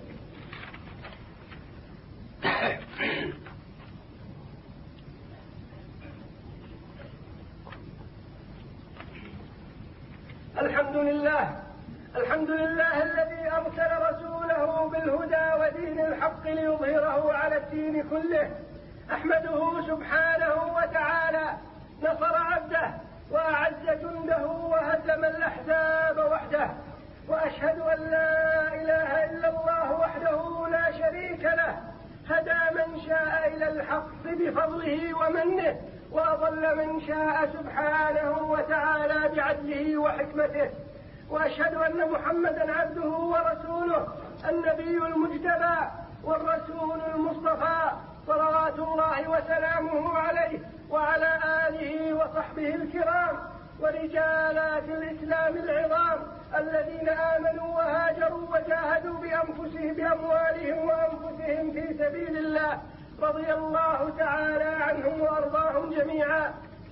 لله. الحمد لله الذي أرسل رسوله بالهدى ودين الحق ليظهره على الدين كله. أحمده سبحانه وتعالى نصر عبده وأعز جنده وهزم الأحزاب وحده. وأشهد أن لا إله إلا الله وحده لا شريك له، هدى من شاء إلى الحق بفضله ومنه، وأضل من شاء سبحانه وتعالى بعدله وحكمته. وأشهد أن محمدا عبده ورسوله، النبي المجتبى والرسول المصطفى، صلوات الله وسلامه عليه وعلى آله وصحبه الكرام ورجالات الإسلام العظام الذين آمنوا وهاجروا وجاهدوا بأنفسهم بأموالهم وأنفسهم في سبيل الله، رضي الله تعالى عنهم وأرضاهم جميعا.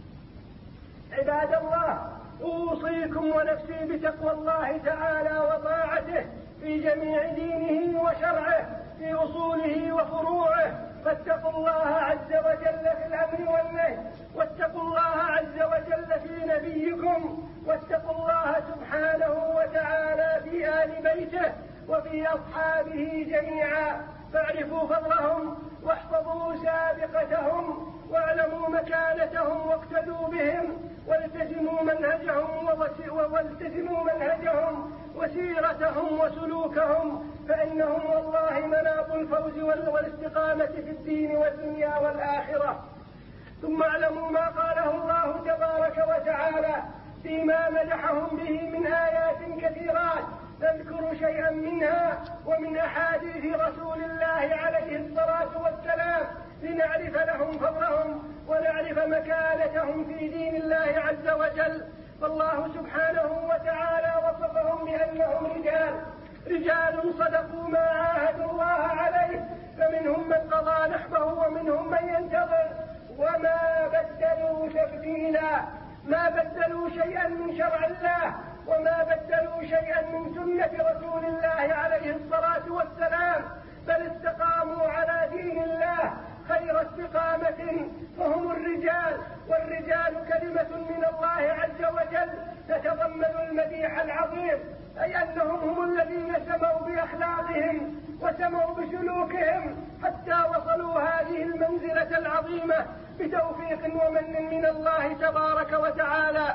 عباد الله، أوصيكم ونفسي بتقوى الله تعالى وطاعته في جميع دينه وشرعه، في أصوله وفروعه. فاتقوا الله عز وجل في الأمر والنهي، واتقوا الله عز وجل في نبيكم، واتقوا الله سبحانه وتعالى في آل بيته وفي أصحابه جميعا. فاعرفوا فضلهم واحفظوا سابقتهم واعلموا مكانتهم واقتدوا بهم والتزموا منهجهم والتزموا منهجهم وسيرتهم وسلوكهم، فإنهم والله مناط الفوز والاستقامة في الدين والدنيا والآخرة. ثم اعلموا ما قاله الله تبارك وتعالى فيما مدحهم به من آيات كثيرات، نذكر شيئا منها ومن أحاديث رسول الله عليه الصلاة والسلام لنعرف لهم فضلهم ونعرف مكانتهم في دين الله عز وجل. فالله سبحانه وتعالى وصفهم بأنهم رجال رجال صدقوا ما عاهدوا الله عليه، فمنهم من قضى نحبه ومنهم من ينتظر وما بدلوا تبديلا. ما بدلوا شيئا من شرع الله وما بدلوا شيئا من سنة رسول الله عليه الصلاة والسلام، بل استقاموا على دين الله خير استقامة، فهم الرجال. والرجال كلمة من الله عز وجل تتضمن المديح العظيم، أي أنهم هم الذين سموا بأخلاقهم وسموا بسلوكهم حتى وصلوا هذه المنزلة العظيمة بتوفيق ومن من الله تبارك وتعالى.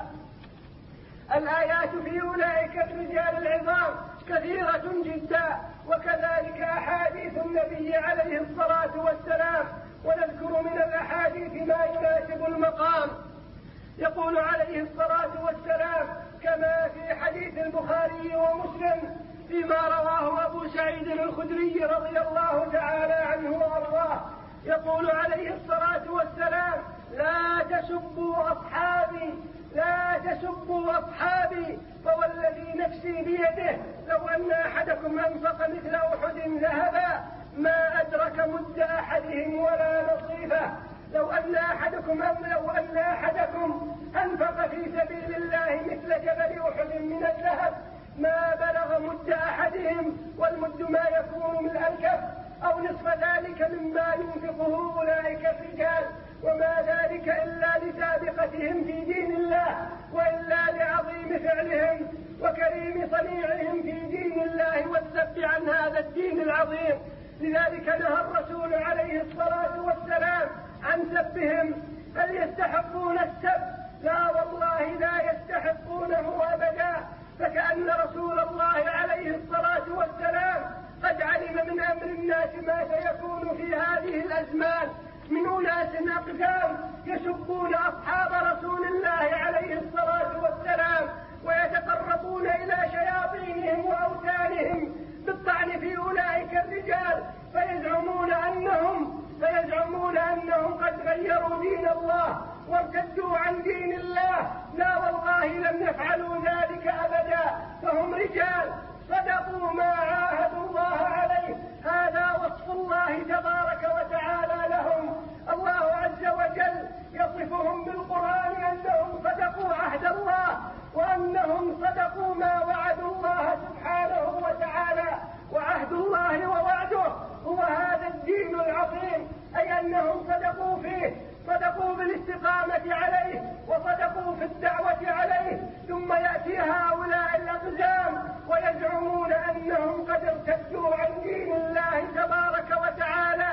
الآيات في أولئك الرجال العظام كثيرة جدا، وكذلك أحاديث النبي عليه الصلاة والسلام. ونذكر من الأحاديث ما يناسب المقام. يقول عليه الصلاة والسلام كما في حديث البخاري ومسلم فيما رواه أبو سعيد الخدري رضي الله تعالى عنه وأرضاه، يقول عليه الصلاة والسلام: لا تسبوا أصحابي لا تسبوا أصحابي فوالذي نفسي بيده لو أن أحدكم أنفق مثل أحد ذهبا ما أدرك مد أحدهم ولا نصيفه. لو أن أحدكم أم لو أن أحدكم أنفق في سبيل الله مثل جبل أحد من الذهب ما بلغ مد أحدهم، والمد ما يكون من الكف أو نصف ذلك مما ينفقه أولئك الرجال، وما ذلك إلا لسابقتهم في دين الله وإلا لعظيم فعلهم وكريم صنيعهم في دين الله والسب عن هذا الدين العظيم. لذلك نهى الرسول عليه الصلاة والسلام عن سبهم. هل يستحقون السب؟ لا والله لا يستحقونه أبدا. فكأن رسول الله عليه الصلاة والسلام قد علم من أمر الناس ما سيكون في هذه الأزمان من أناس أقدام يسبون أصحاب رسول الله عليه الصلاة والسلام ويتقربون إلى شياطينهم وأوثانهم بالطعن في أولئك الرجال، فيزعمون أنهم فيزعمون أنهم قد غيروا دين الله وارتدوا عن دين الله. لا والله لم يفعلوا ذلك أبدا، فهم رجال صدقوا ما عاهدوا الله عليه. هذا وصف الله تبارك وتعالى لهم. الله عز وجل يصفهم بالقرآن أنهم صدقوا عهد الله وأنهم صدقوا ما وعدوا الله سبحانه وتعالى. وعهد الله ووعده هو هذا الدين العظيم، أي أنهم صدقوا فيه، صدقوا بالاستقامة عليه وصدقوا في الدعوة عليه. ثم يأتي هؤلاء يرتدوا عن دين الله تبارك وتعالى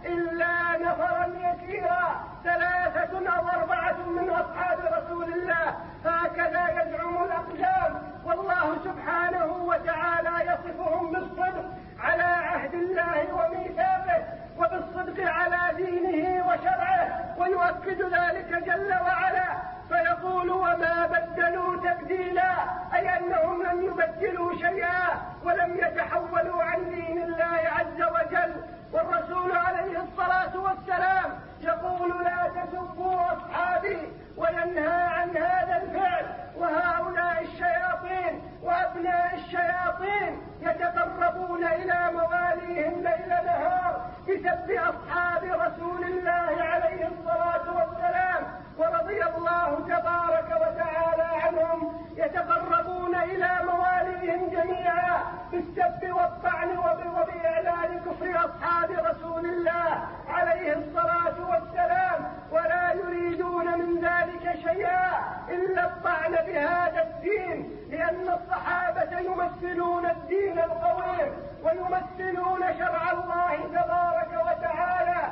إلا نفرا يسيرا، ثلاثة أو أربعة من أصحاب رسول الله، هكذا يزعم الأقدام. والله سبحانه وتعالى يصفهم بالصدق على عهد الله وميثاقه، وبالصدق على دينه وشرعه، ويؤكد ذلك جل وعلا فيقول وما بدلوا تبديلا، أي أنهم لم يبدلوا شيئا ولم يتحولوا عن دين الله عز وجل. والرسول عليه الصلاة والسلام يقول لا تسبوا أصحابي وينهى عن هذا الفعل. وهؤلاء الشياطين وأبناء الشياطين يتقربون إلى مواليهم ليل نهار بسب أصحاب رسول الله عليه الصلاة والسلام ورضي الله تبارك وتعالى عنهم، يتقربون إلى مواليهم جميعا بالسب والطعن وبإعلان كفر أصحاب رسول الله عليه الصلاة والسلام، ولا يريدون من ذلك شيئا إلا الطعن بهذا الدين، لأن الصحابة يمثلون الدين القويم ويمثلون شرع الله تبارك وتعالى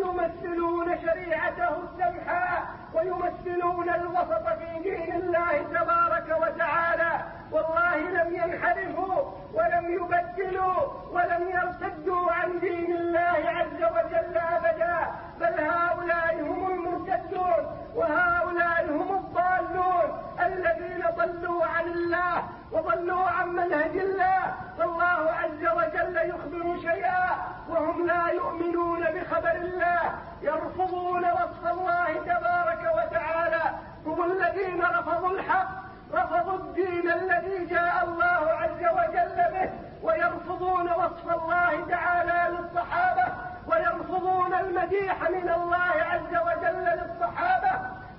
ويمثلون شريعته السمحاء ويمثلون الوسط في دين الله تبارك وتعالى. والله لم ينحرفوا ولم يبدلوا ولم يرتدوا عن دين الله عز وجل أبدا، بل هؤلاء هم المرتدون وهؤلاء هم الضالون الذين ضلوا عن الله وضلوا عن منهج الله. فالله عز وجل يخبر شيئا وهم لا يؤمنون بخبر الله، يرفضون وصف الله تبارك وتعالى. هم الذين رفضوا الحق، رفضوا الدين الذي جاء الله عز وجل به، ويرفضون وصف الله تعالى للصحابة، ويرفضون المديح من الله عز وجل للصحابة،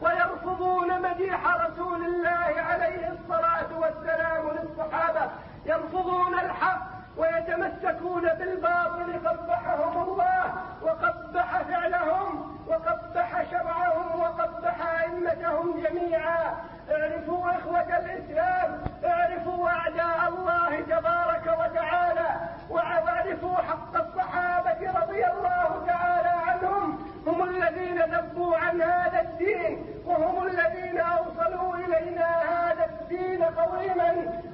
ويرفضون مديح رسول الله عليه الصلاة والسلام للصحابة، يرفضون الحق ويتمسكون بالباطل. قبحهم الله وقبح فعلهم وقبح شرعهم وقبح أئمتهم جميعا. اعرفوا إخوة الإسلام، اعرفوا أعداء الله تبارك وتعالى، واعرفوا حق الصحابة رضي الله تعالى عنهم. هم الذين ذبوا عن هذا الدين، وهم الذين أوصلوا إلينا هذا الدين قويما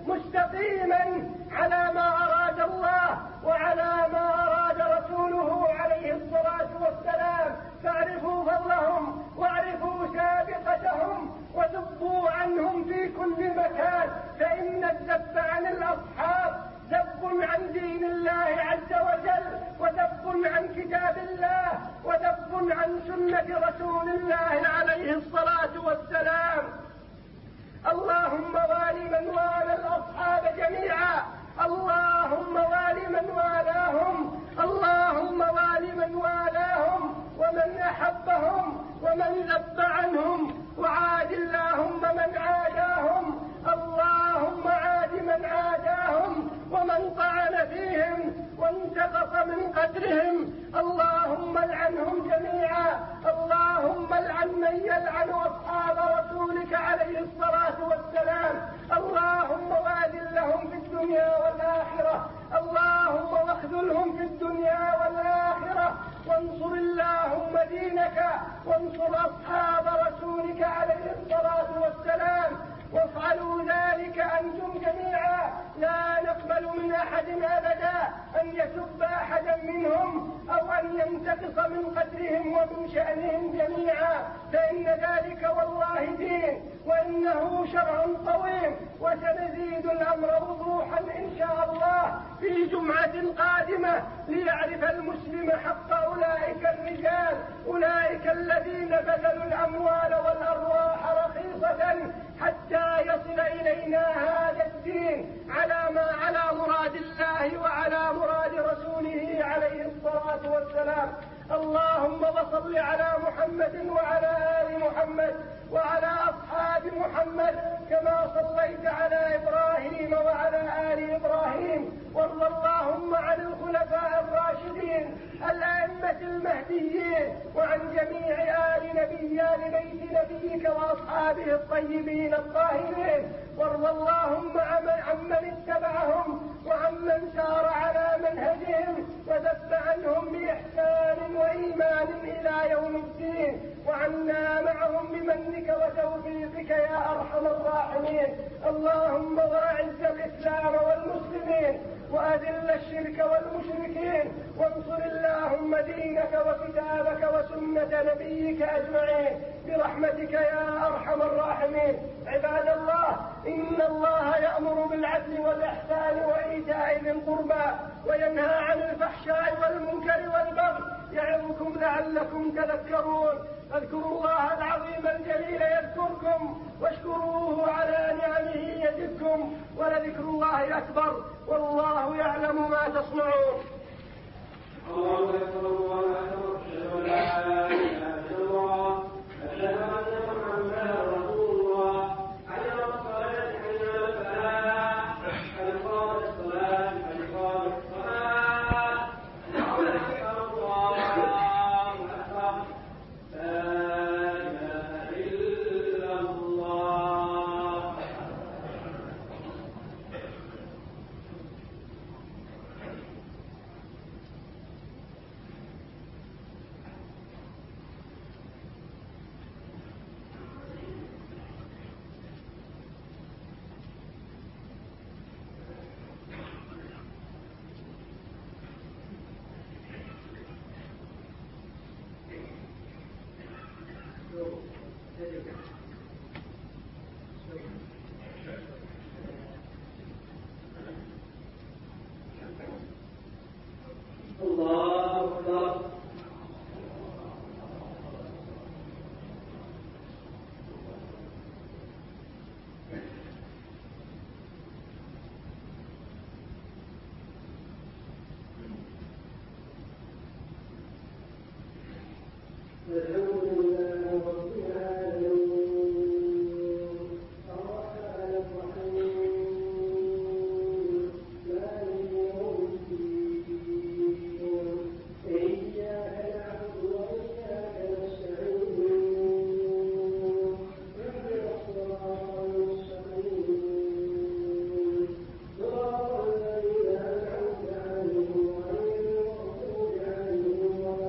مستقيما على ما أراد الله وعلى ما أراد رسوله عليه الصلاة والسلام. فاعرفوا فضلهم واعرفوا سابقتهم وذبوا عنهم في كل مكان، فإن الذب عن الأصحاب ذب عن دين الله عز وجل، وذب عن كتاب الله، وذب عن سنة رسول الله عليه الصلاة والسلام. اللهم وال من والى الأصحاب جميعا، اللهم وال من والاهم، اللهم وال من والاهم ومن أحبهم ومن ذب عنهم، وعاد اللهم من عاداهم، اللهم عاد من عاداهم ومن طعن فيهم وانتقص من قدرهم، اللهم العنهم جميعا، اللهم العن من يلعن أصحاب رسولك عليه الصلاة والسلام، اللهم واذل لهم في الدنيا والآخرة، اللهم واخذلهم في الدنيا والآخرة، وانصر اللهم دينك وانصر أصحاب رسولك عليه الصلاة والسلام. وافعلوا ذلك أنتم جميعا، لا نقبل من أحد أبدا أن يسب أحدا منهم أو أن ينتقص من قدرهم ومن شأنهم جميعا، فإن ذلك والله دين وإنه شرع قويم. وسنزيد الأمر وضوحا إن شاء الله في جمعة قادمة ليعرف المسلم حق أولئك الرجال، أولئك الذين بذلوا الأموال والأرواح رخيصة حتى يصل إلينا هذا الدين على ما على مراد الله وعلى مراد رسوله عليه الصلاة والسلام. اللهم وصل على محمد وعلى آل محمد وعلى أصحاب محمد كما صليت على إبراهيم وعلى آل إبراهيم. وارض اللهم عن الخلفاء الراشدين الأئمة المهديين وعن جميع آل نبي آل بيت نبيك وأصحابه الطيبين الطاهرين. وارض اللهم عمن اتبعهم وعمن سار على منهجهم وذب عنهم بإحسان وإيمان إلى يوم الدين، وعنا معهم بمنك وتوفيقك يا أرحم الراحمين. اللهم واعز الإسلام والمسلمين وأذل الشرك والمشركين، وانصر اللهم دينك وكتابك وسنة نبيك أجمعين برحمتك يا أرحم الراحمين. عباد الله، إن الله يأمر بالعدل والإحسان وإيتاء ذي القربى وينهى عن الفحشاء والمنكر والبغي يعظكم لعلكم تذكرون. اذكروا الله العظيم الجليل يذكركم واشكروه على نعمه يزدكم، ولذكر الله أكبر والله يعلم ما تصنعون. الله أكبر الله أكبر أشهد أن لا إله إلا الله أشهد أن محمدا رسول الله حي على الصلاة حي على الفلاح قد قامت الصلاة قد قامت الصلاة الله أكبر الله أكبر لا إله إلا الله. الله أكبر. الحمد لله رب العالمين الرحمن الرحيم مالك يوم الدين إياك نعبد وإياك نستعين اهدنا الصراط المستقيم صراط الذين أنعمت عليهم غير المغضوب عليهم ولا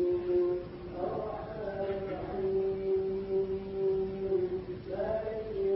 الرحمن الرحيم مالك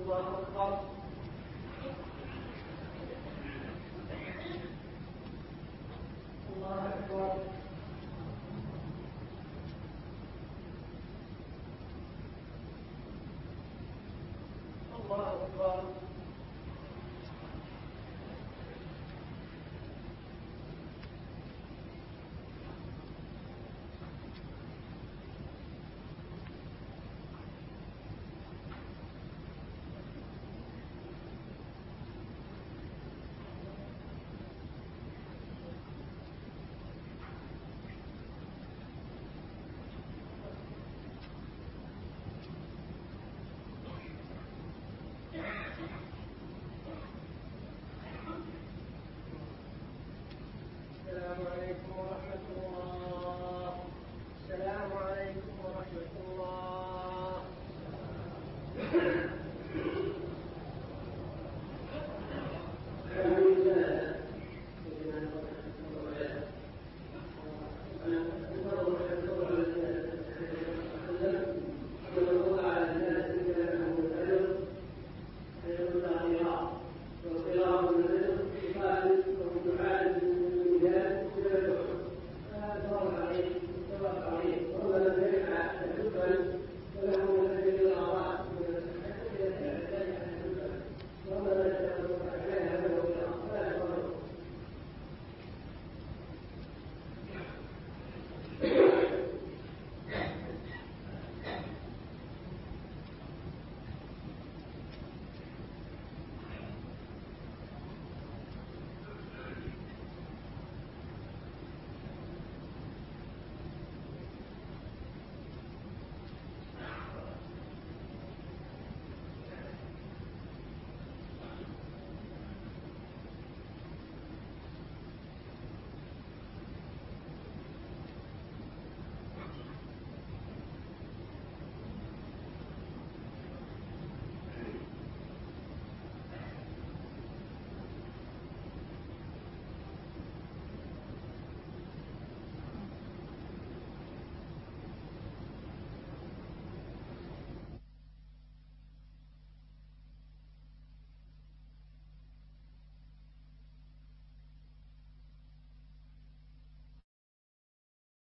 الله أكبر